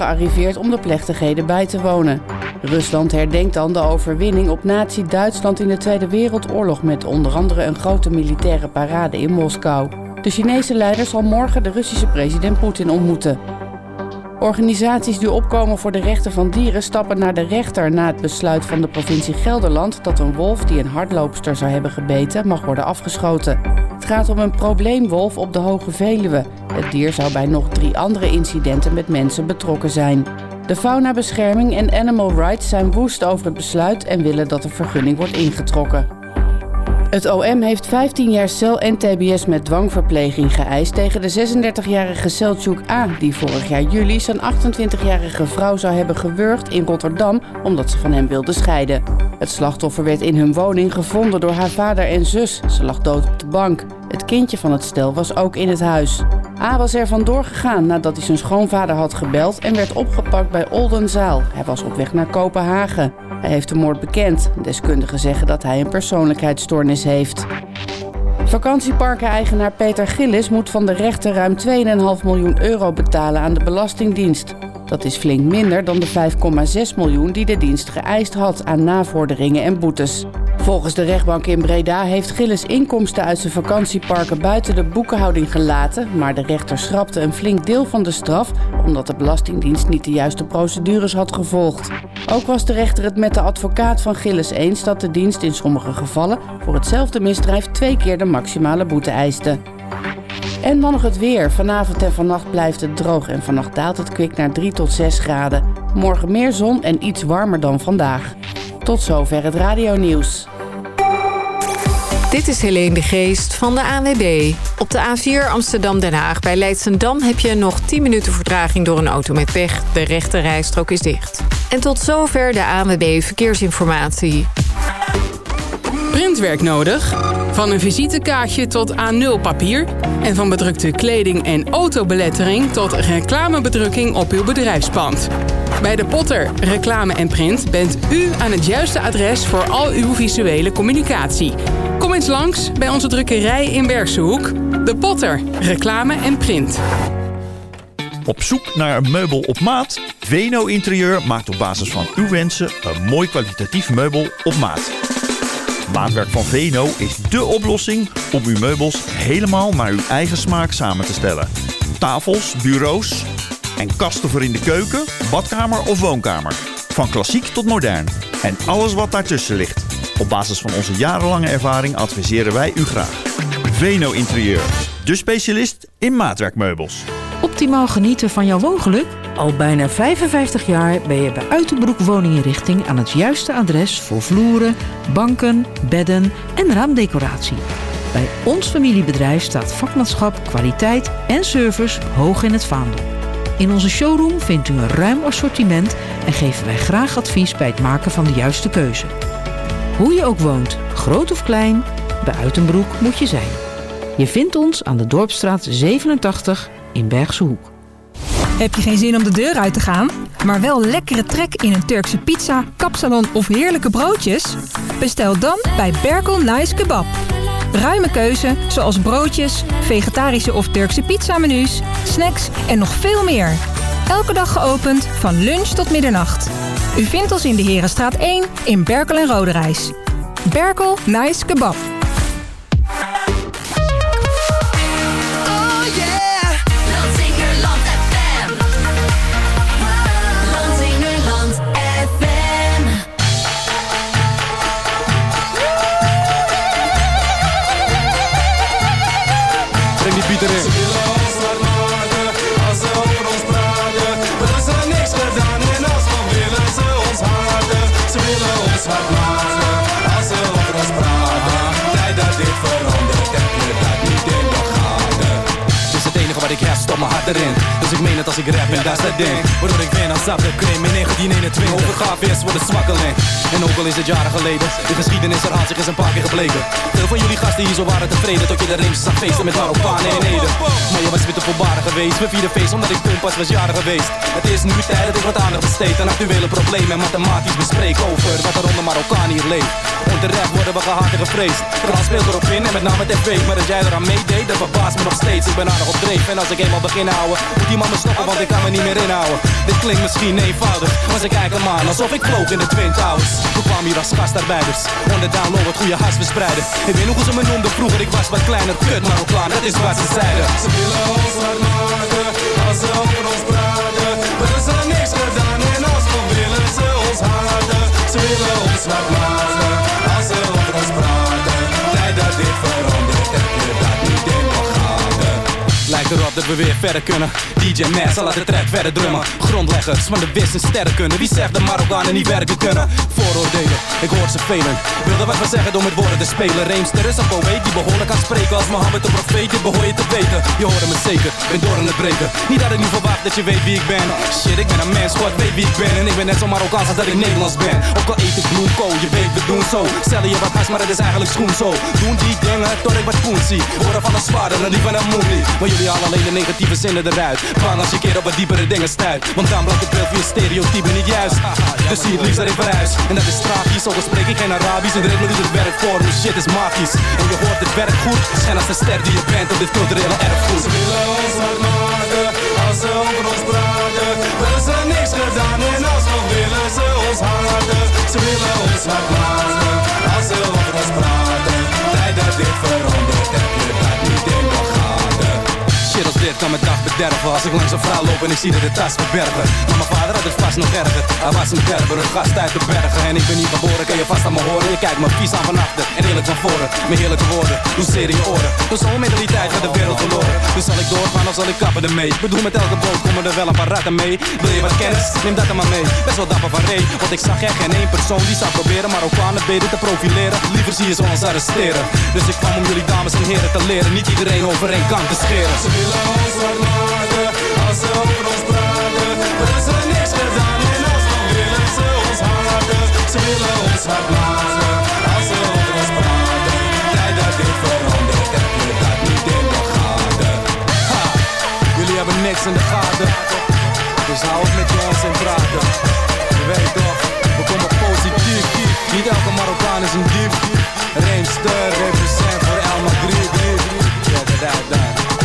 gearriveerd om de plechtigheden bij te wonen. Rusland herdenkt dan de overwinning op Nazi-Duitsland in de Tweede Wereldoorlog met onder andere een grote militaire parade in Moskou. De Chinese leider zal morgen de Russische president Poetin ontmoeten. Organisaties die opkomen voor de rechten van dieren stappen naar de rechter na het besluit van de provincie Gelderland dat een wolf die een hardloopster zou hebben gebeten mag worden afgeschoten. Het gaat om een probleemwolf op de Hoge Veluwe. Het dier zou bij nog 3 andere incidenten met mensen betrokken zijn. De Faunabescherming en Animal Rights zijn woest over het besluit en willen dat de vergunning wordt ingetrokken. Het OM heeft 15 jaar cel en tbs met dwangverpleging geëist tegen de 36-jarige Selçuk A. die vorig jaar juli zijn 28-jarige vrouw zou hebben gewurgd in Rotterdam omdat ze van hem wilde scheiden. Het slachtoffer werd in hun woning gevonden door haar vader en zus. Ze lag dood op de bank. Het kindje van het stel was ook in het huis. A. was er vandoor gegaan nadat hij zijn schoonvader had gebeld en werd opgepakt bij Oldenzaal. Hij was op weg naar Kopenhagen. Hij heeft de moord bekend. Deskundigen zeggen dat hij een persoonlijkheidsstoornis heeft. Vakantieparken-eigenaar Peter Gillis moet van de rechter ruim 2,5 miljoen euro betalen aan de Belastingdienst. Dat is flink minder dan de 5,6 miljoen die de dienst geëist had aan navorderingen en boetes. Volgens de rechtbank in Breda heeft Gillis inkomsten uit zijn vakantieparken buiten de boekenhouding gelaten, maar de rechter schrapte een flink deel van de straf omdat de Belastingdienst niet de juiste procedures had gevolgd. Ook was de rechter het met de advocaat van Gillis eens dat de dienst in sommige gevallen voor hetzelfde misdrijf 2 keer de maximale boete eiste. En dan nog het weer. Vanavond en vannacht blijft het droog en vannacht daalt het kwik naar 3 tot 6 graden. Morgen meer zon en iets warmer dan vandaag. Tot zover het radionieuws. Dit is Helene de Geest van de ANWB. Op de A4 Amsterdam-Den Haag bij Leidschendam heb je nog 10 minuten vertraging door een auto met pech. De rechte rijstrook is dicht. En tot zover de ANWB Verkeersinformatie. Printwerk nodig? Van een visitekaartje tot A0 papier en van bedrukte kleding en autobelettering tot reclamebedrukking op uw bedrijfspand. Bij De Potter Reclame en Print bent u aan het juiste adres voor al uw visuele communicatie. Kom eens langs bij onze drukkerij in Bergshoek. De Potter Reclame en Print. Op zoek naar een meubel op maat? Veno Interieur maakt op basis van uw wensen een mooi kwalitatief meubel op maat. Maatwerk van Veno is dé oplossing om uw meubels helemaal naar uw eigen smaak samen te stellen. Tafels, bureaus en kasten voor in de keuken, badkamer of woonkamer. Van klassiek tot modern. En alles wat daartussen ligt. Op basis van onze jarenlange ervaring adviseren wij u graag. Veno Interieur, de specialist in maatwerkmeubels. Optimaal genieten van jouw woongeluk? Al bijna 55 jaar ben je bij Uitenbroek Woninginrichting aan het juiste adres voor vloeren, banken, bedden en raamdecoratie. Bij ons familiebedrijf staat vakmanschap, kwaliteit en service hoog in het vaandel. In onze showroom vindt u een ruim assortiment en geven wij graag advies bij het maken van de juiste keuze. Hoe je ook woont, groot of klein, bij Uitenbroek moet je zijn. Je vindt ons aan de Dorpsstraat 87 in Bergse Hoek. Heb je geen zin om de deur uit te gaan, maar wel lekkere trek in een Turkse pizza, kapsalon of heerlijke broodjes? Bestel dan bij Berkel Nice Kebab. Ruime keuze, zoals broodjes, vegetarische of Turkse pizzamenu's, snacks en nog veel meer. Elke dag geopend van lunch tot middernacht. U vindt ons in de Herenstraat 1 in Berkel en Roderijs. Berkel Nice Kebab. Ze willen ons hard maken, als ze over ons praten. Maar er is er niks gedaan en alsnog willen ze ons haten. Ze willen ons hard maken, als ze over ons praten. Tijd dat dit verandert, heb je dat niet in de gaten. Het is het enige wat ik heb, stop mijn hart erin. Dus ik meen het als ik rap en daar is dat ding. Waardoor ik win als zat de krim in 1921. Overgaaf is voor de zwakkeling. En ook al is het jaren geleden, de geschiedenis herhaalt zich eens een paar keer gebleken. Veel van jullie gasten hier zo waren tevreden tot je de rims zag feesten met Marokkanen en Ede. Maar je was weer te volbaren geweest, we vierden feest omdat ik toen pas was jaren geweest. Het is nu tijd dat ik wat aandacht besteed aan actuele problemen en mathematisch bespreek over wat er onder Marokkaan hier leeft. Onterecht worden we gehaat en gevreesd. Klas speelt erop in en met name tv, maar dat jij eraan meedeed, dat verbaast me nog steeds. Ik ben aardig op dreef en als ik eenmaal begin houden, moet die maar me stoppen, want ik kan me niet meer inhouden. Dit klinkt misschien eenvoudig, maar ze kijken me aan alsof ik vloog in de Twin Towers. Ik kwam hier als gastarbeiders, onder download wat goede has verspreiden. Ik weet nog hoe ze me noemden vroeger, ik was wat kleiner, kut Marokkaan, dat is wat ze zeiden. Ze willen ons hard maken, als ze over ons praten. Maar er is er niks gedaan en alsnog willen ze ons haten. Ze willen ons hard maken, als ze over ons praten. Tijd dat dit verandert, heb je dat niet in de gaten. Lijkt erop dat we weer verder kunnen. DJ Mass zal laat de track verder drummen. Grondleggers van de wist en sterren kunnen. Wie zegt de Marokkanen niet werken kunnen? Vooroordelen, ik hoor ze velen. Wilde wat we zeggen door met woorden te spelen. Reemster is een poëet die behoorlijk kan spreken. Als Mohammed de profeet, dit behoor je te weten. Je hoorde me zeker, ben door aan het breken. Niet dat ik nu verwacht dat je weet wie ik ben. Shit, ik ben een mens, God weet wie ik ben. En ik ben net zo Marokkaans als dat ik Nederlands ben. Ook al eet ik bloemkool, je weet we doen zo. Stel je wat has, maar het is eigenlijk schoen zo. Doen die dingen tot ik wat poen zie. Woorden van een zwaarder dan die van een moelie. Maar jullie halen alleen de negatieve zinnen eruit. Bang als je keer op wat diepere dingen stuit. Want dan blijft het beeld van je stereotypen niet juist. Dus zie het liefst erin verhuis. En dat is tragisch, ook al spreek ik geen Arabisch. En de ritme doet het werk voor me, shit is magisch. En je hoort het werk goed, schijn als de ster die je bent op dit culturele erfgoed. Ze willen ons hard maken, als ze over ons praten. Maar is er niks gedaan en alsnog willen ze ons haten. Ze willen ons hard maken, als ze over ons praten. Tijd dat dit verandert, heb je dat niet in de gaten. Shit als dit kan mijn dag bederven. Als ik langs een vrouw loop en ik zie dat de tas verbergen. Maar mijn vader had het vast nog erger. Hij was een berber, een gast uit de bergen. En ik ben niet geboren, kan je vast aan me horen. Je kijkt me vies aan van achter en eerlijk van voren. Mijn heerlijke woorden, doe zeer in je oren. Door zo'n mentaliteit gaat de wereld verloren. Dus zal ik doorgaan of zal ik kappen ermee? Ik bedoel met elke boot komen er wel een paar ratten mee. Wil je wat kennis? Neem dat er maar mee. Best wel dapper van ree. Want ik zag echt geen één persoon die zou proberen Marokkanen beter te profileren. Liever zie je ze ons arresteren. Dus ik kwam om jullie dames en heren te leren. Niet iedereen over één kant te scheren. Ze willen ons hard maken, als ze over ons praten. Maar er is er niks gedaan en alsnog willen ze ons haten. Ze willen ons hard maken, als ze over ons praten. Tijd dat dit verandert, heb je dat niet in de gaten. Ha, jullie hebben niks in de gaten. Dus hou op met je onzin praten. Je weet toch, we komen positief. Niet elke Marokkaan is een dief. Reemster, represent voor El Madrid. Ja, daar.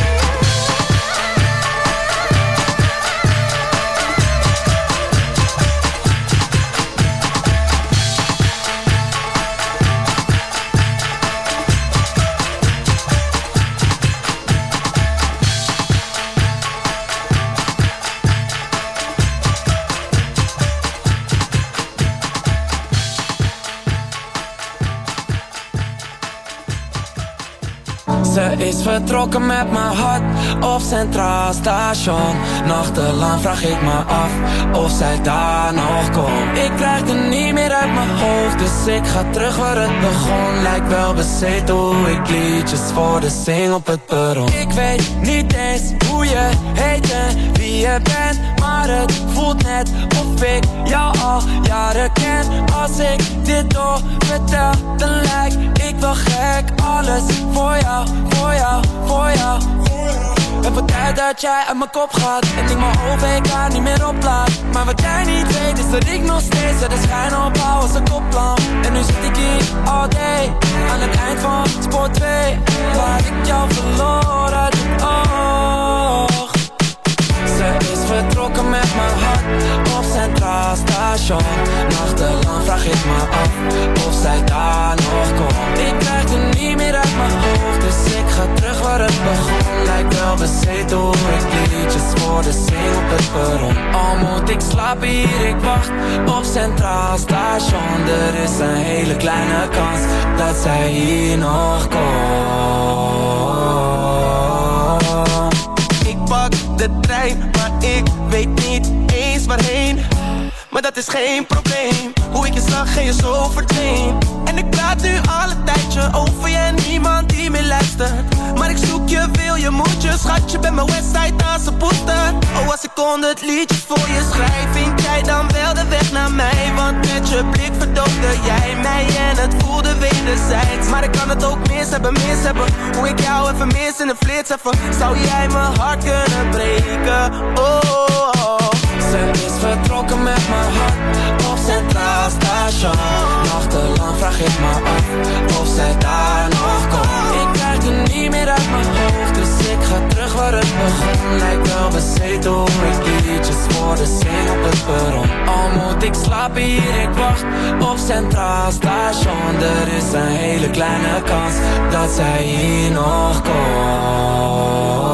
Ze is vertrokken met mijn hart op Centraal Station. Nachtelang vraag ik me af of zij daar nog komt. Ik krijg het niet meer uit mijn hoofd, dus ik ga terug waar het begon. Lijkt wel bezeten hoe ik liedjes voor de zing op het perron. Ik weet niet eens hoe je heet en wie je bent, maar het voelt net of ik jou al jaren ken. Als ik dit door vertel, dan lijk ik wel gek. Alles voor jou, voor jou, voor jou. Het wordt tijd dat jij uit mijn kop gaat en ik mijn OVK niet meer oplaat. Maar wat jij niet weet is dat ik nog steeds de schijn opbouw als een koplamp. En nu zit ik hier all day aan het eind van spoor 2, waar ik jou verloor uit het oog. Ze is vertrokken met mijn hart op Centraal Station. Nachtelang vraag ik me af of zij daar nog komt. Ik krijg het niet meer uit mijn hoofd, dus ik ga terug waar het begon. Lijkt wel bezeten hoe ik liedjes voor de zing op het perron. Al moet ik slapen hier, ik wacht op Centraal Station. Er is een hele kleine kans dat zij hier nog komt. Ik pak de trein, maar ik weet niet eens waarheen. Maar dat is geen probleem, hoe ik je zag en je zo verdween. En ik praat nu al een tijdje over je en niemand die meer luistert. Maar ik zoek je, wil je, moet je, schatje, bij mijn Westside als een poester. Oh, als ik 100 liedjes voor je schrijf, vind jij dan wel de weg naar mij? Want met je blik verdoofde jij mij en het voelde wederzijds. Maar ik kan het ook mis hebben, hoe ik jou even mis in een flits even. Zou jij mijn hart kunnen breken? Oh. Ze is vertrokken met mijn hart op Centraal Station. Nachtelang vraag ik me af of zij daar nog komt. Ik krijg het niet meer uit mijn hoofd, dus ik ga terug waar het begon lijkt wel bezeten hoe ik liedjes voor de zing op het perron. Al moet ik slapen hier, ik wacht op Centraal Station. Er is een hele kleine kans dat zij hier nog komt.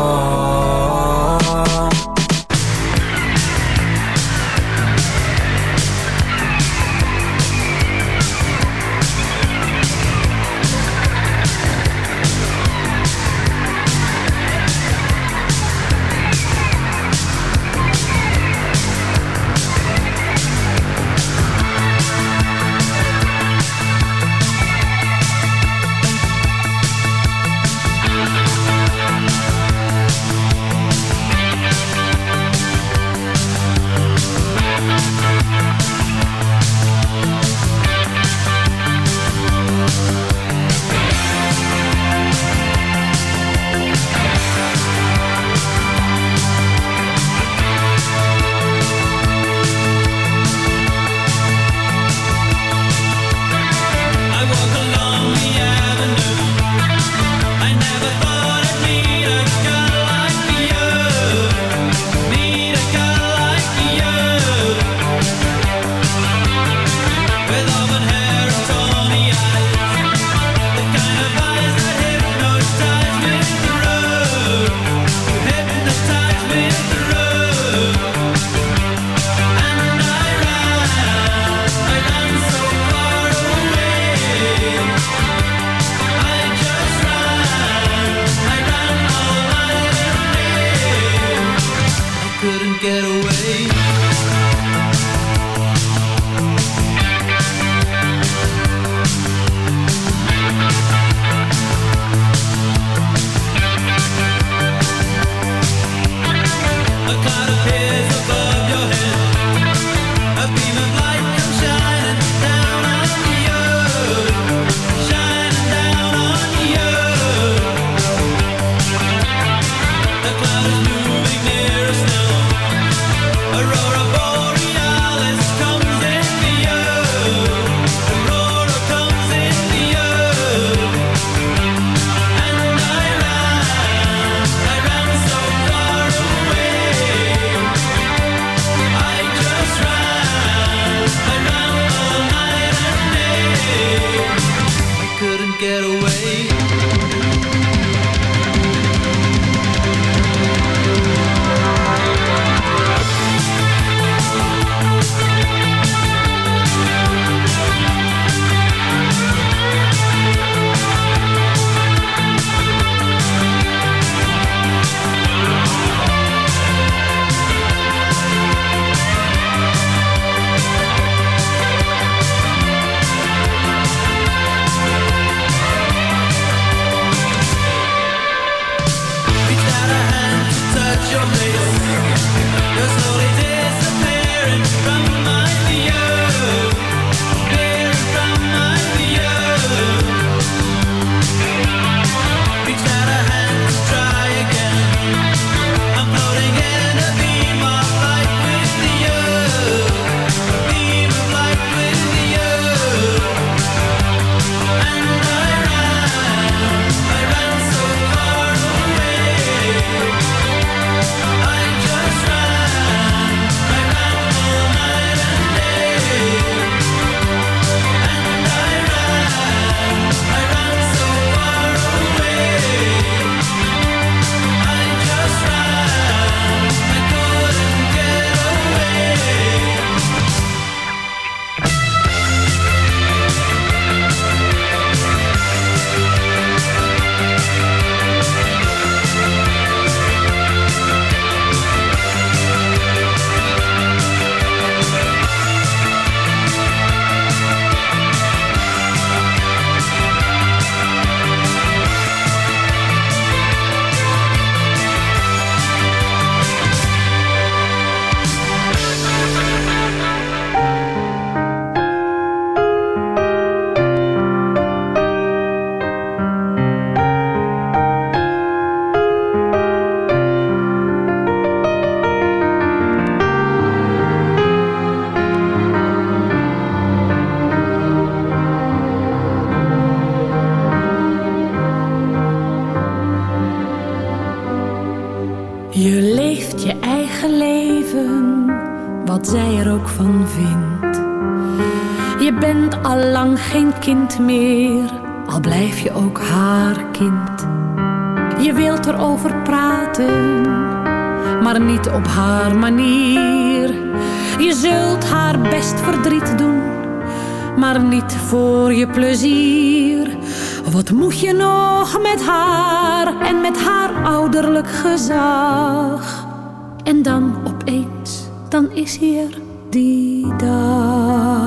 zij er ook van vindt. Je bent al lang geen kind meer, al blijf je ook haar kind. Je wilt erover praten, maar niet op haar manier. Je zult haar best verdriet doen, maar niet voor je plezier. Wat moet je nog met haar en met haar ouderlijk gezag? En dan opeens, dan is hier die dag.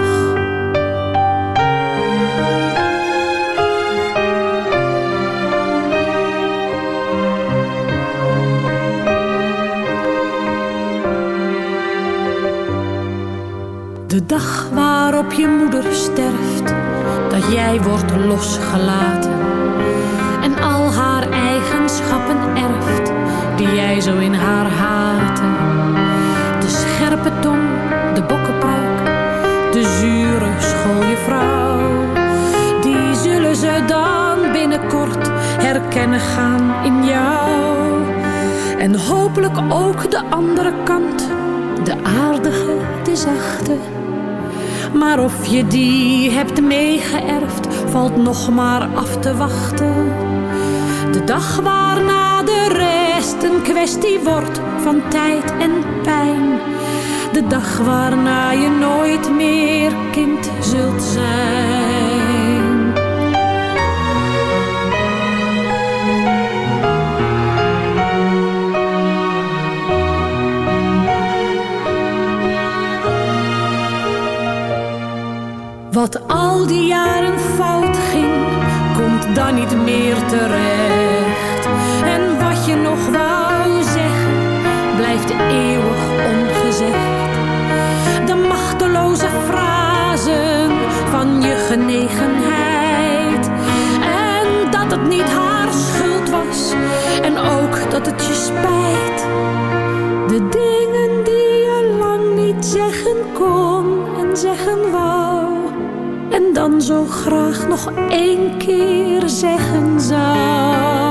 De dag waarop je moeder sterft, dat jij wordt losgelaten en al haar eigenschappen erft die jij zo in haar haatte. De scherpe tong, de bokkenpruik, de zure schooljuffrouw, die zullen ze dan binnenkort herkennen gaan in jou. En hopelijk ook de andere kant, de aardige, de zachte. Maar of je die hebt meegeërfd, valt nog maar af te wachten. De dag waarna de rest een kwestie wordt van tijd en pijn. De dag waarna je nooit meer kind zult zijn. Wat al die jaren fout ging, komt dan niet meer terecht. En wat je nog wou zeggen, blijft eeuwig ongezegd. De machteloze frasen van je genegenheid. En dat het niet haar schuld was, en ook dat het je spijt. De dingen die je lang niet zeggen kon en zeggen wou. En dan zo graag nog 1 keer zeggen zou.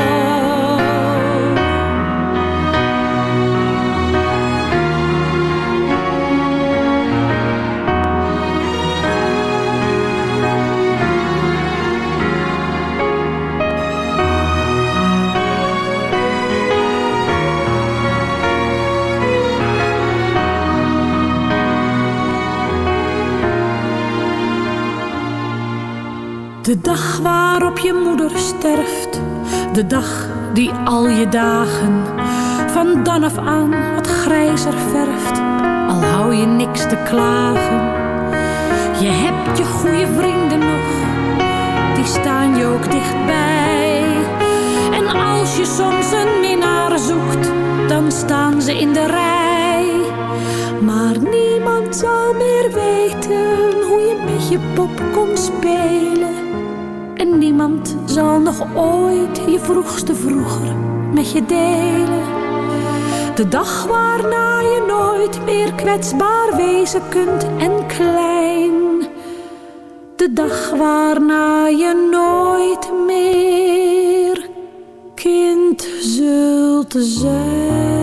De dag waarop je moeder sterft, de dag die al je dagen van dan af aan wat grijzer verft, al hou je niks te klagen. Je hebt je goede vrienden nog, die staan je ook dichtbij. En als je soms een minnaar zoekt, dan staan ze in de rij. Maar niemand zal meer weten hoe je met je pop kon spelen. En niemand zal nog ooit je vroegste vroeger met je delen. De dag waarna je nooit meer kwetsbaar wezen kunt en klein. De dag waarna je nooit meer kind zult zijn.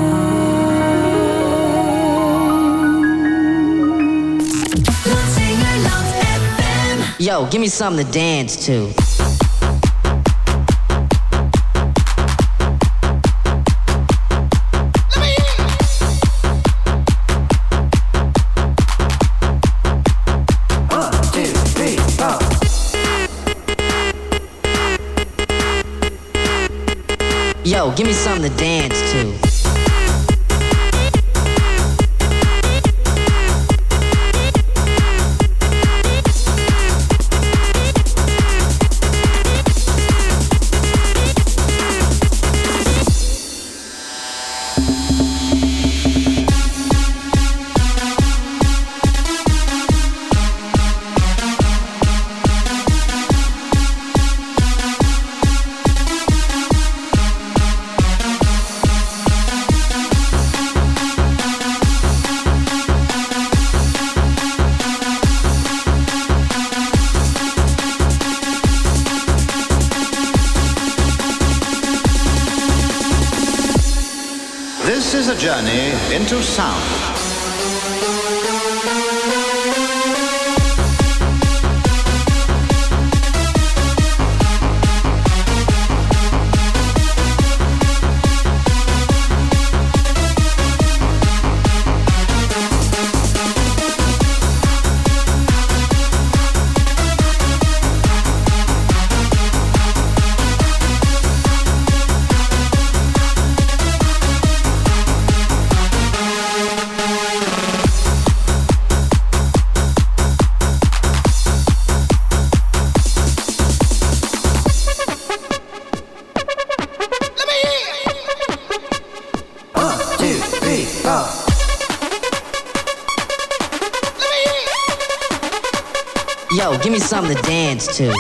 Yo, give me something to dance to. Yo, give me something to dance to. This is a journey into sound. Yo, give me something to dance to.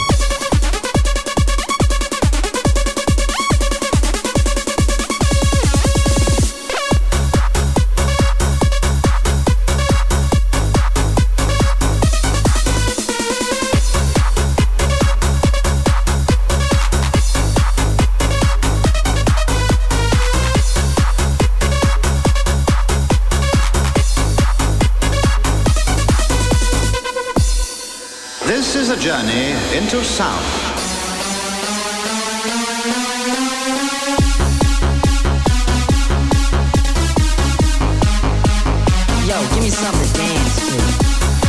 This is a journey into sound. Yo, give me something to dance to.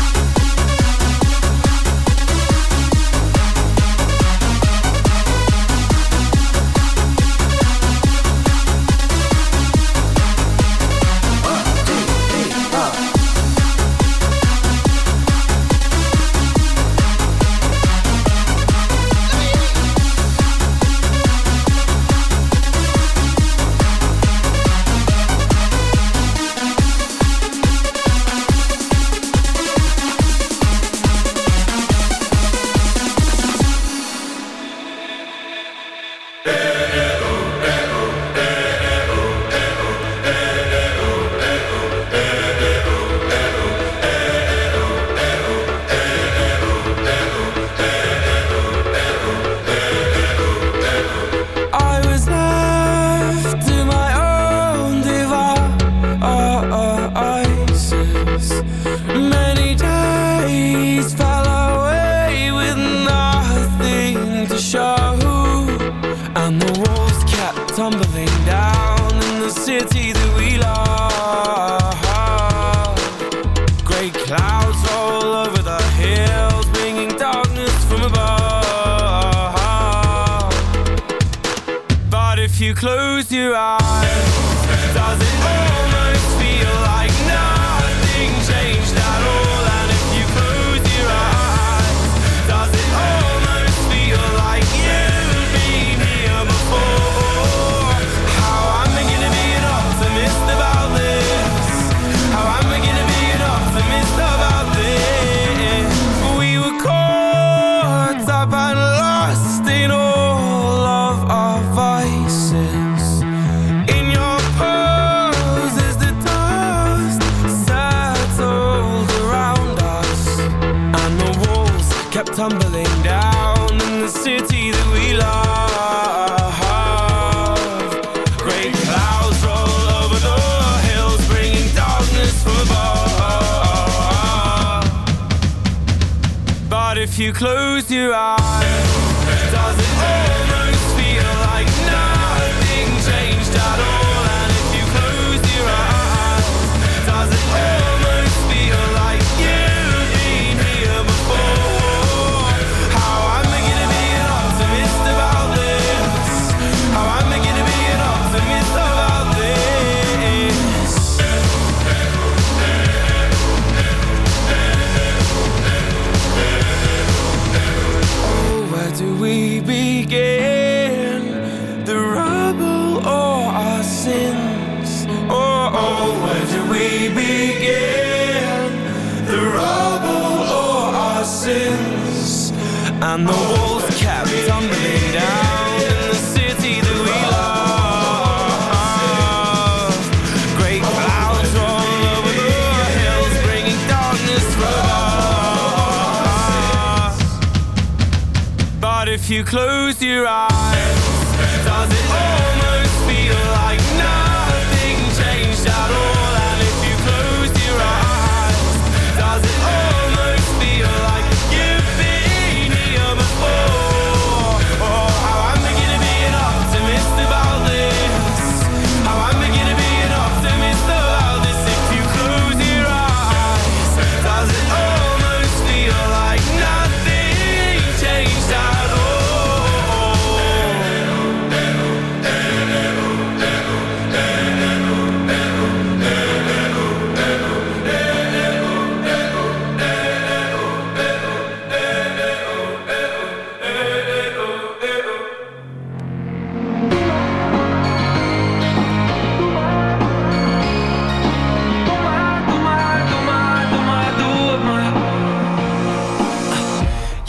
Close your eyes. Does it almost feel like nothing changed at all? And if you close your eyes, does it almost feel like you've been here before? How am I gonna be an optimist about this? How am I gonna be an optimist about this? We were caught up and lost in all of our vices. Tumbling down in the city that we love. Great clouds roll over the hills, bringing darkness from above. But if you close your eyes, does it almost feel like nothing changed at all? And if you close your eyes, does it almost feel like you've been here before? Do we begin the rubble or our sins? Oh, where do we begin the rubble or our sins? And the walls kept tumbling down in the city that we love. Great clouds roll over the hills, bringing darkness from us. But if you close your eyes, does it almost feel like nothing changed at all? And if you close your eyes, does it almost feel like you've been here before? Oh, how am I gonna be an optimist about this? How am I gonna be an optimist about this? If you close your eyes, does it almost feel like nothing changed at all?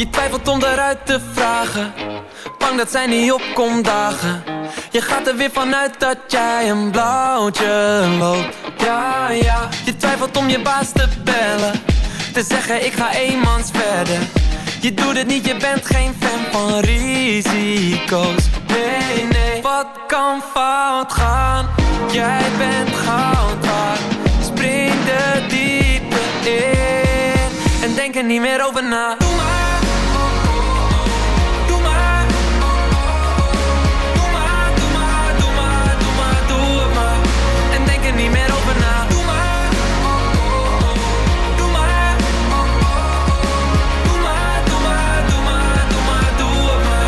Je twijfelt om eruit te vragen, bang dat zij niet op komt dagen. Je gaat er weer vanuit dat jij een blauwtje loopt. Ja, ja, je twijfelt om je baas te bellen, te zeggen ik ga eenmans verder. Je doet het niet, je bent geen fan van risico's. Nee, nee, wat kan fout gaan? Jij bent goud waard. Spring de diepte in en denk er niet meer over na. Doe maar, doe maar, doe maar, doe maar, doe maar, doe maar, doe het maar. En denk er niet meer over na. Doe maar, doe maar, doe maar, doe maar, doe maar, doe maar, doe het maar.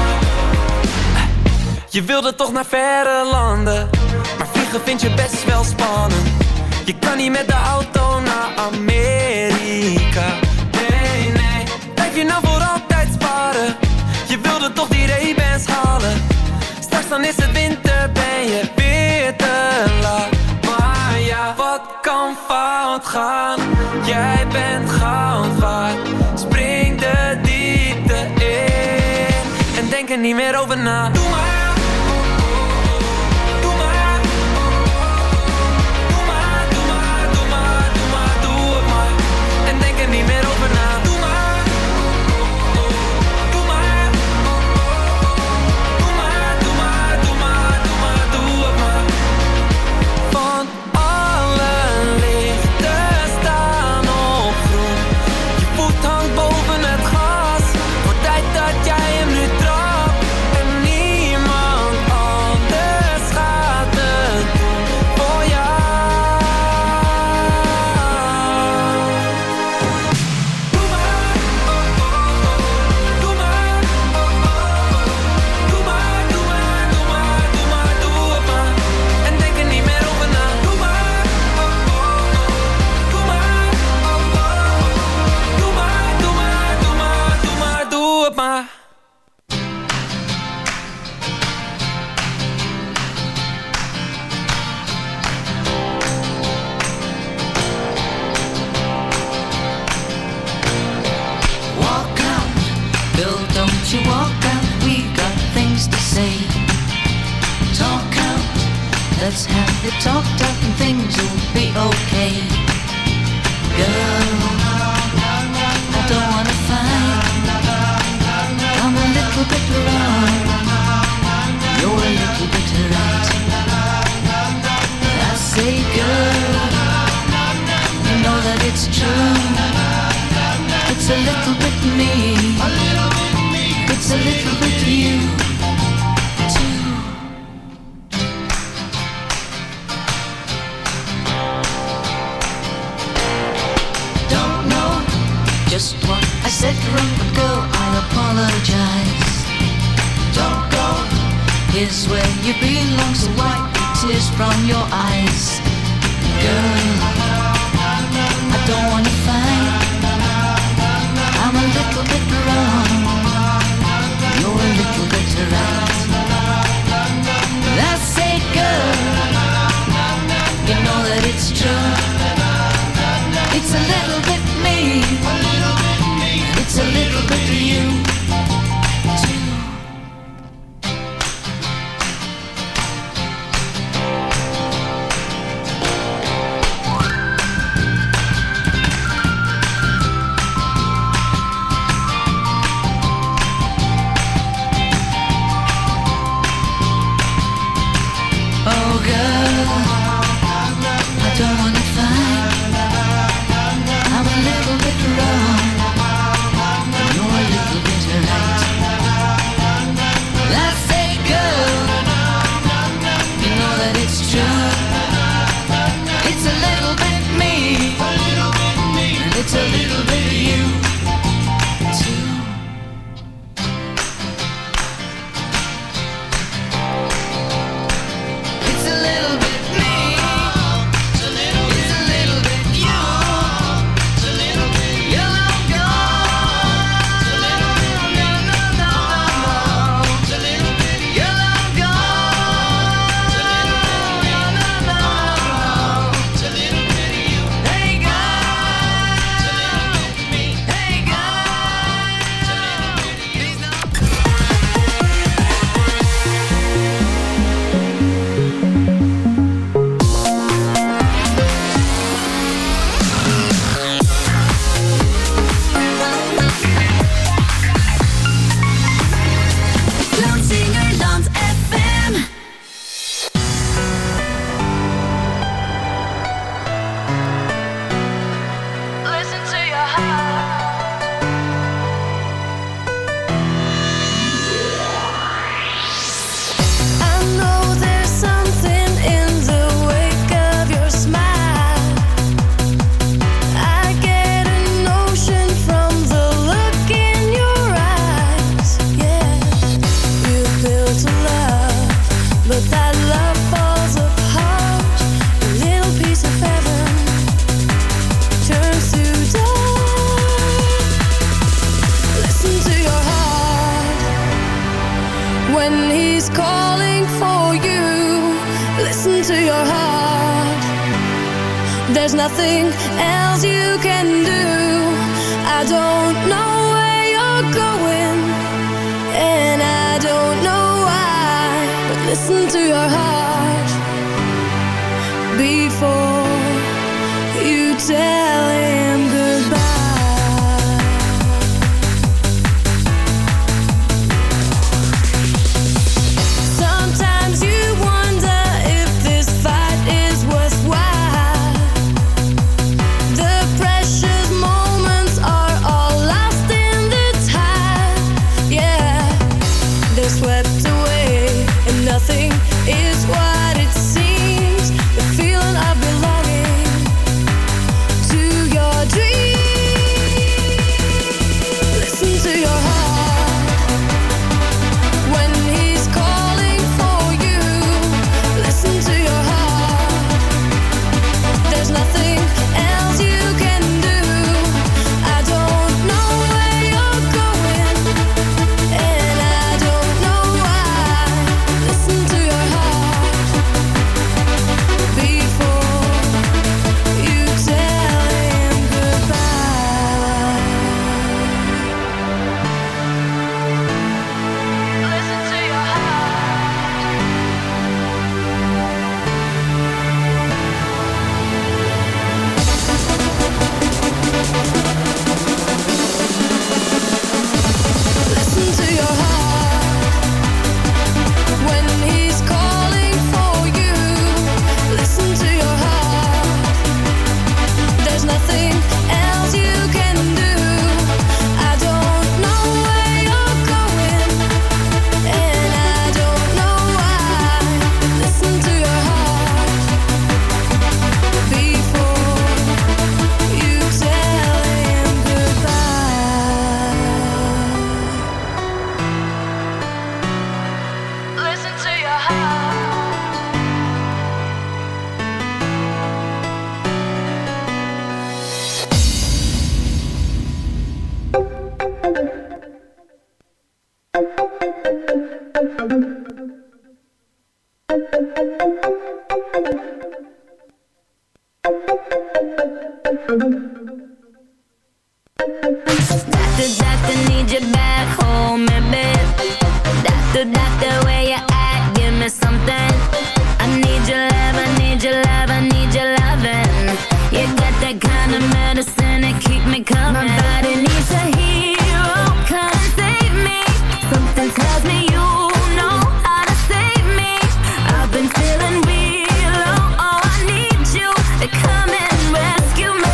Je wilde toch naar verre landen, maar vliegen vind je best wel spannend. Je kan niet met de auto naar Amerika. Nee, nee, blijf je nou voor altijd sparen? Je wilde toch die Ray-Bans halen? Straks dan is het winter, ben je weer te laat. Maar ja, wat kan fout gaan? Jij bent goud waard. Spring de diepte in en denk er niet meer over na. Doe maar. Niet meer over na. Doe maar, doe maar, doe maar, doe maar, doe maar, doe maar, doe het maar. Van alle lichten staan op groen. Je voet hangt boven het gas. Wordt tijd dat jij hem nu trapt en niemand anders gaat het doen voor jou. You walk out, we got things to say. Talk out, let's have it talked out and things will be okay. Girl, I don't wanna fight. I'm a little bit wrong, you're a little bit right. I say girl, you know that it's true. It's a little bit me, it's a little bit you, too. Don't know just what I said wrong, but girl, I apologize. Don't go, here's where you belong, so wipe the tears from your eyes. Girl, I don't wanna fight. I'm a little bit wrong, you're a little bit right. I say girl, you know that it's true. It's a little bit me, it's a little bit you, too. There's nothing else you can do. I don't know where you're going, and I don't know why, but listen to your heart before you tell him goodbye. Sometimes you wonder if this fight is worthwhile. The precious moments are all lost in the tide. Yeah, they're swept away and nothing is what it seems. The feeling of belonging to your dream. Listen to your heart when he's calling for you. Listen to your heart. There's nothing else you can do. I don't know where you're going, and I don't know why. Listen to your heart before you tell him goodbye. Listen to your Listen to your heart when he's calling for you. Listen to your heart. There's nothing else you can do. I don't know where you're going, and I don't know why. Listen to your heart before you tell him goodbye. Listen to your heart. Doctor, need you back home, babe. Doctor, where you at? Give me something. I need your love, I need your love, I need your loving. You got that kind of medicine that keep me coming. My body needs a hero, come and save me. Something tells me you know how to save me. I've been feeling real low, oh, I need you to come and rescue me.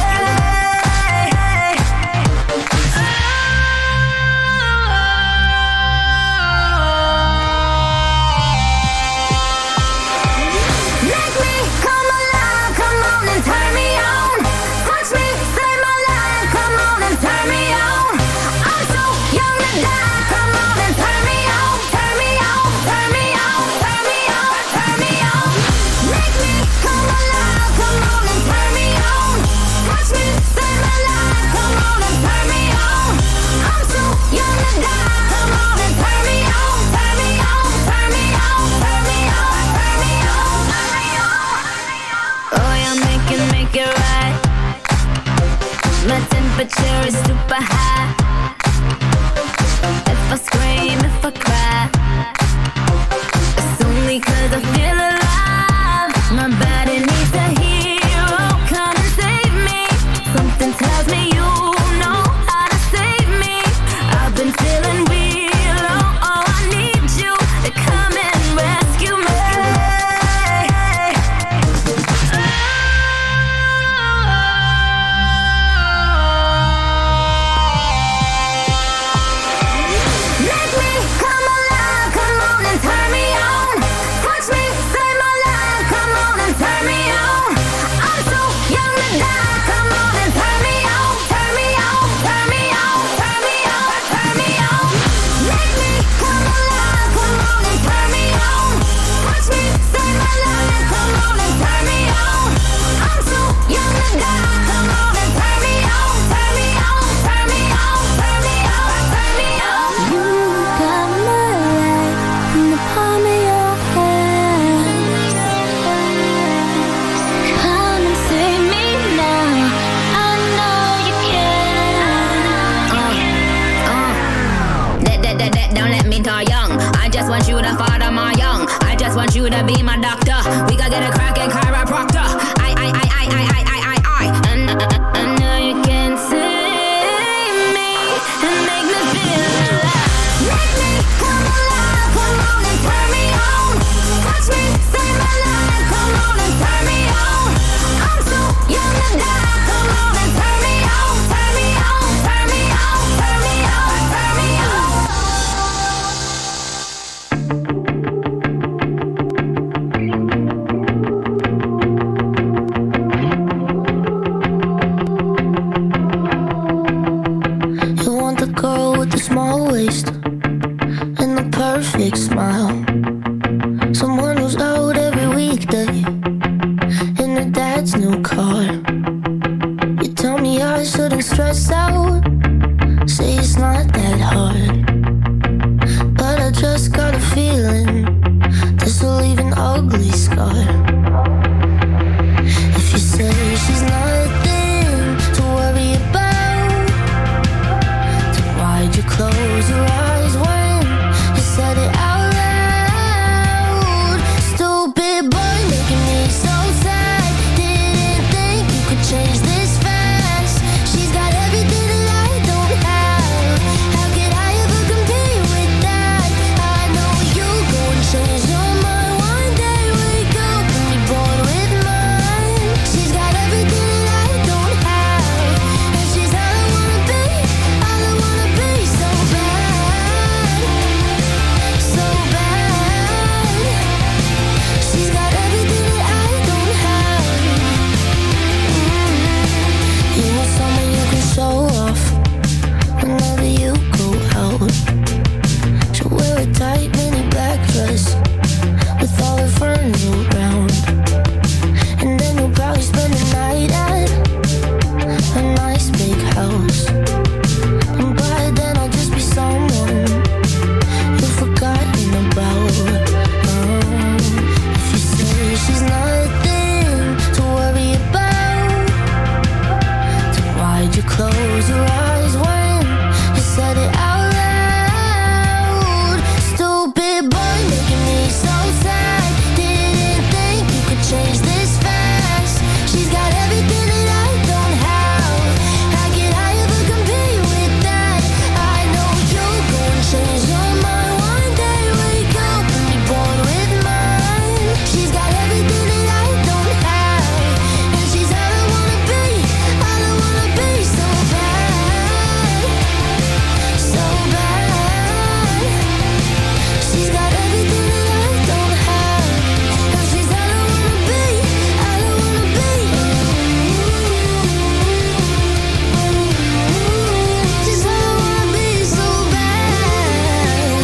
Make me come alive, come on and turn me on. Touch me, save my life, come on and turn me on. I'm so young to die, come on and turn me on, turn me on, turn me on, turn me on, turn me on. Make me come alive, come on and turn me on. Touch me, save my life, come on and turn me on. I'm so young to die, come on and turn me on, turn me on, turn me on, turn me on, turn me on, turn me on. Oh, you make it right. My temperature is super high. If I scream, if I cry, it's only 'cause I feel alive. My body needs a hero, come and save me. Something tells me you know how to save me. I've been feeling real low, oh, I need you to come and rescue me. me I shouldn't stress out. Say it's not that hard, but I just got a feeling this will leave an ugly scar. If you say she's nothing to worry about, then why'd you close your eyes when you said it out loud? Stupid boy making me so sad. Didn't think you could change this fast. She's got everything that I don't have. How could I ever compete with that? I know you'll go and change your mind one day. Wake up and be born with mine. She's got everything that I don't have, and she's all I wanna be, all I wanna be. So bad, so bad. She's got everything that I don't have. You want someone you can show off whenever you go out. She'll wear a tight mini black dress with all her friends around, and then you'll probably spend the night at a nice big house. And by then I'll just be someone you've forgotten about. If you say she's nothing to worry about, then why'd you close your eyes when you said it out loud? Stupid boy making me so sad. Didn't think you could change this fast. She's got everything that I don't have. How could I ever compete with that? I know you'll go and change your mind one day. Wake up and be born with mine. She's got everything that I don't have, and she's all I wanna be, all I wanna be. So bad, so bad. She's got everything that I don't have, and she's all I wanna be, all I wanna be. She's all I wanna be. So bad.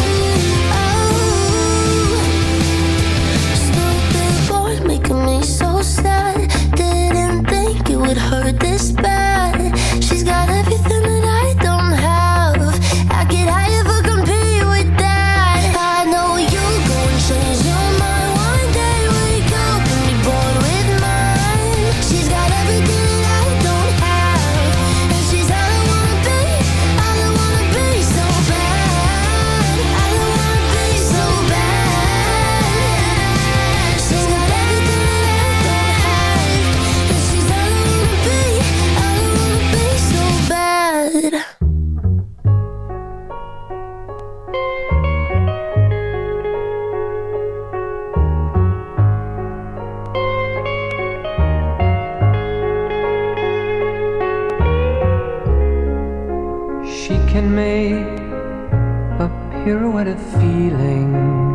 Stupid boy making me so sad. Didn't think it would hurt this bad. She's got everything that I don't have. How could I ever compete with that? I know you'll go and change your mind one day. Wake up and be born with mine. She's got everything that I don't have, and she's all I wanna be, all I wanna be. So bad, all I wanna be. So bad. She's got everything that I don't have, and she's all I wanna be, all I wanna be. So bad. She can make a pirouette of feeling,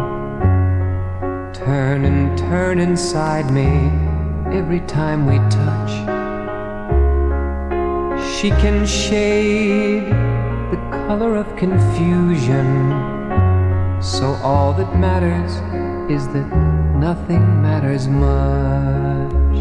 turn and turn inside me every time we touch. She can shade the color of confusion, so all that matters is that nothing matters much.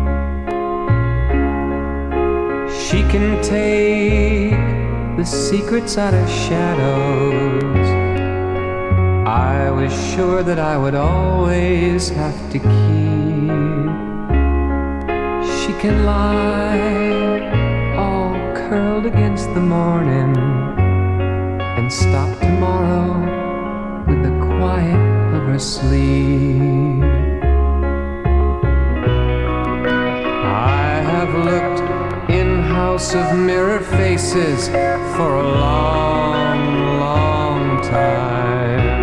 She can take the secrets out of shadows I was sure that I would always have to keep. She can lie all curled against the morning and stop tomorrow with the quiet of her sleep. I have looked in house of mirror faces for a long, long time,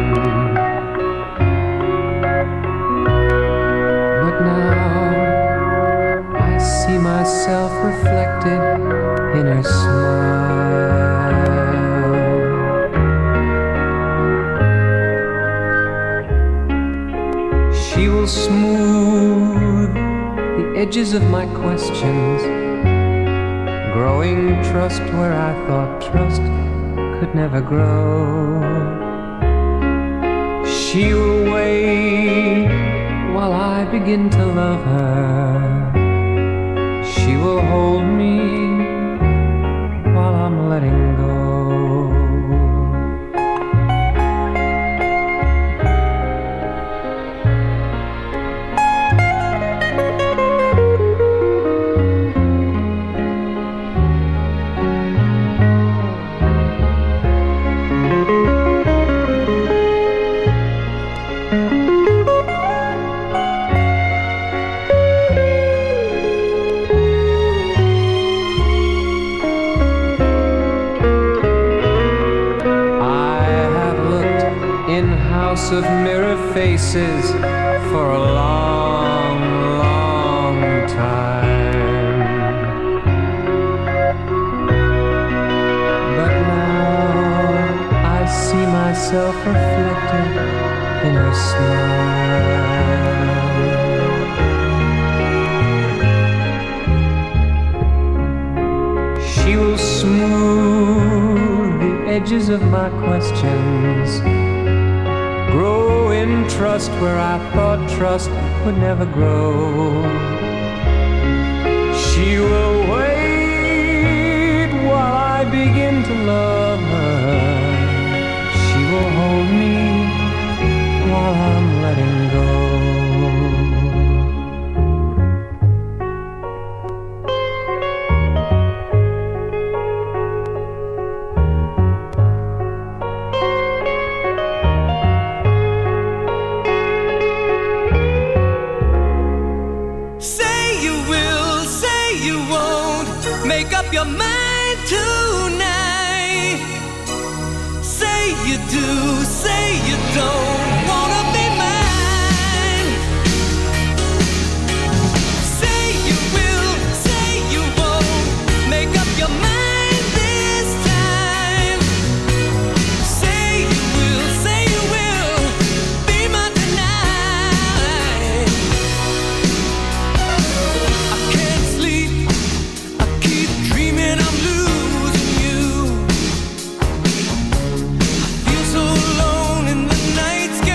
but now I see myself reflected in her smile. She will smooth the edges of my questions, growing trust where I thought trust could never grow. She will wait while I begin to love her. She will hold me faces for a long, long time. But now I see myself reflected in her smile. She will smooth the edges of my questions, grow in trust where I thought trust would never grow. She will wait while I begin to love her. She will hold me while I'm letting go. Your mind tonight. Say you do, say you don't wanna be mine. Say you will, say you won't. Make up your mind this time. Say you will, say you will. Be mine tonight. I can't sleep. I keep dreaming I'm losing you. I feel so alone in the night sky.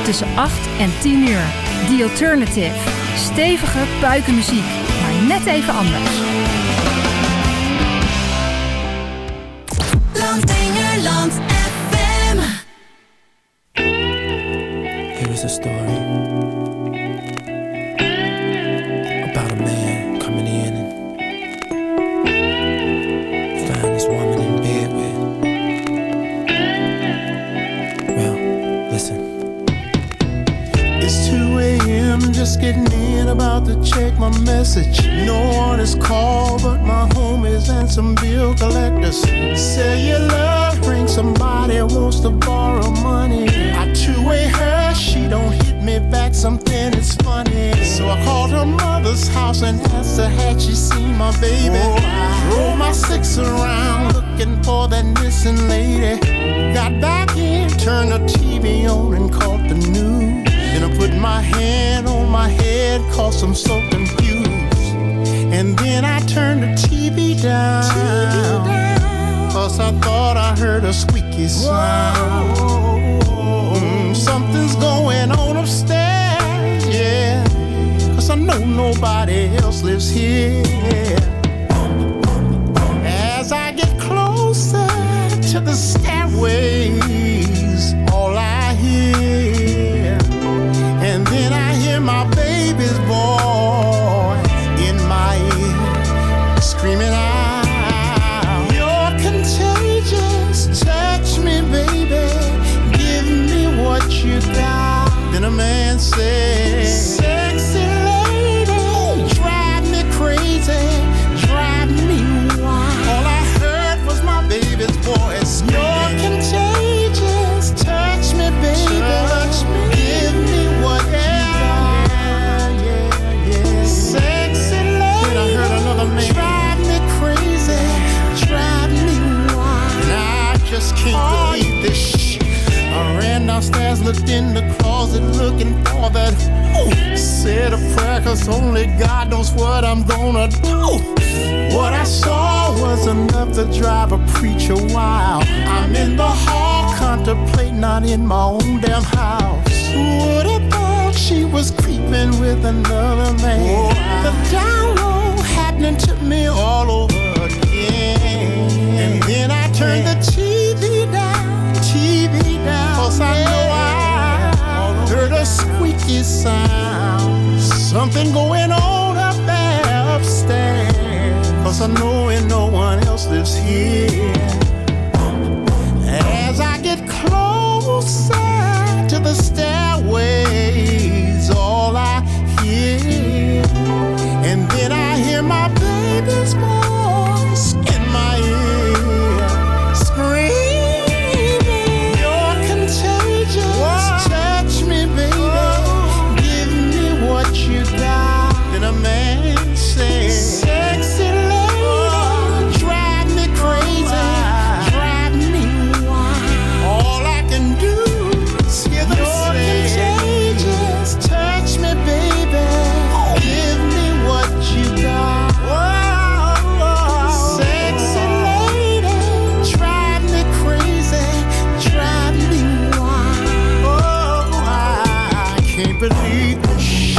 tussen 8 en 10 uur. The Alternative. Stevige puikenmuziek, maar net even anders. Landingerland FM. Here is a story about a man coming in and find this woman in bed with. Well, listen. It's 2 a.m. just getting in, about to check my message. No one is called but my homies and some bill collectors. Cellular ring, somebody wants to borrow money. I two-way her, she don't hit me back, something is funny. So I called her mother's house and asked her had she seen my baby. Drove my 6 around looking for that missing lady. Got back in, turned the TV on and caught the news. Then I put my hand on my head, cause I'm so confused. And then I turned the TV down, cause I thought I heard a squeaky sound. Something's going on upstairs, yeah, cause I know nobody else lives here. As I get closer to the stairways, all I hear, and then I hear my baby's voice in my ear, screaming out, "You're contagious, touch me, baby, give me what you got." Then a man said, "Sexy lady, drive me crazy, drive me wild." All I heard was my baby's voice, "You're contagious, touch me, baby, touch me, give me what you got." Sexy lady, then I heard another man, "Drive me crazy, drive me wild." And I just can't believe this shit. I ran downstairs, looked in the closet, looking for that. Said a prayer, cause only God knows what I'm gonna do. What I saw was enough to drive a preacher wild. I'm in the hall, contemplating, not in my own damn house. Would have thought she was creeping with another man. The download happening to me all over again. And then I turned the TV down, cause I know I heard a squeaky sound. Something going on up there upstairs, cause I know and no one else lives here. As I get closer to the stairways, all I hear, and then I hear my baby's voice in my ear, screaming, "You're contagious, touch me, baby, give me what you got." Then a man said, "Sexy lady, drive me crazy, drive me wild." All I can do is hear them say, "You're contagious, touch me, baby, give me what you got." Sexy lady, drive me crazy, drive me wild. Oh, I can't believe this shit.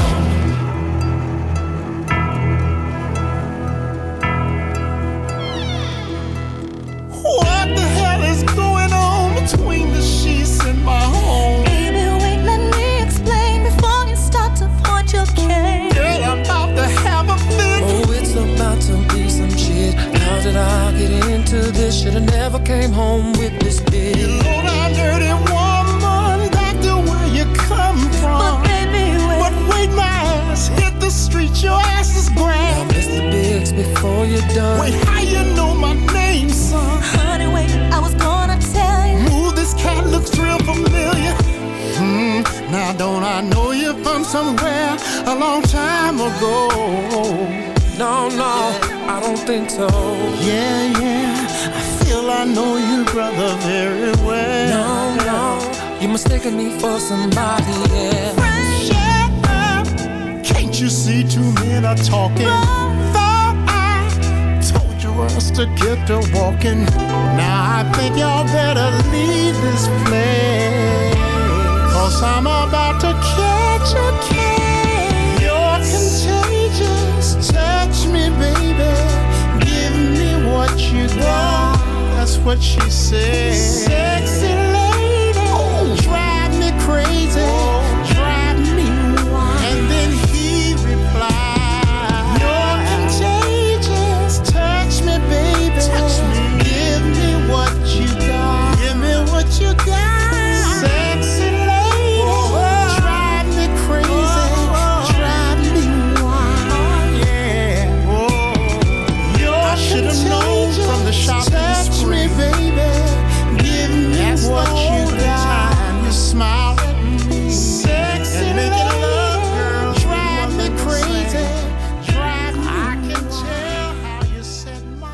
What the hell is going on between the sheets in my home? Baby, wait, let me explain before you start to point your cane. Girl, I'm about to have a fit. Oh, it's about to be some shit. How did I get into this? Should've never came home with this bitch. You low down dirty woman, back to where you come from. But baby, wait. But wait, my ass hit the street, your ass is Now, grand. Mr. Biggs, before you're done. Wait, how you know my name, son? Honey, wait, I was gonna tell you. Ooh, this cat looks real familiar. Now don't I know you from somewhere a long time ago? No, I don't think so. Yeah, I feel I know you, brother, very well. No, you're mistaking me for somebody else. Shut up, can't you see two men are talking? Thought I told you us to get to walking. Now I think y'all better leave this place, 'cause I'm about to catch a case. You're contagious, touch me baby, give me what you got. That's what she said. Sexy lady, drive me crazy, drive me wild. And then he replied, you're contagious, touch me baby, touch me. Give me what you got, give me what you got. Sexy lady, drive me crazy, drive me wild. Yeah, I should have known from the shop. Touch me, baby. Give me what you got. You smile at me, sexy and make it love, girl. Drive me crazy, drive me. I can tell how you set my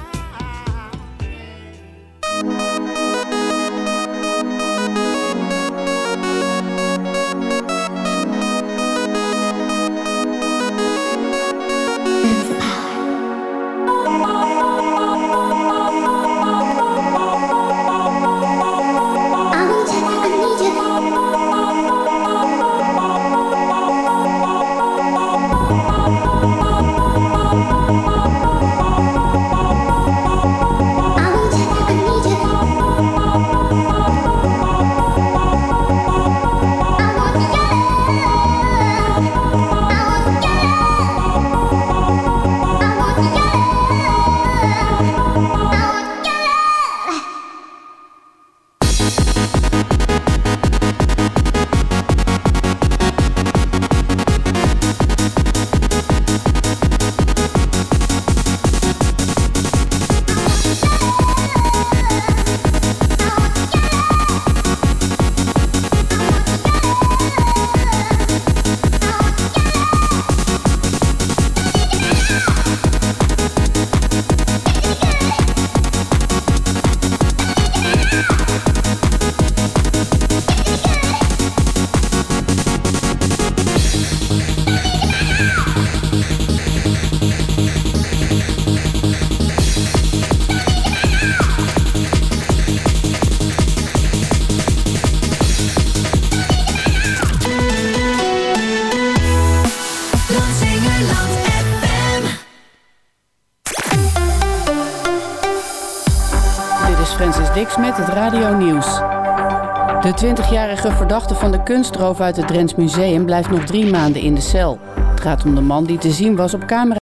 Francis Dix met het Radio Nieuws. De 20-jarige verdachte van de kunstroof uit het Drents Museum blijft nog 3 maanden in de cel. Het gaat om de man die te zien was op camera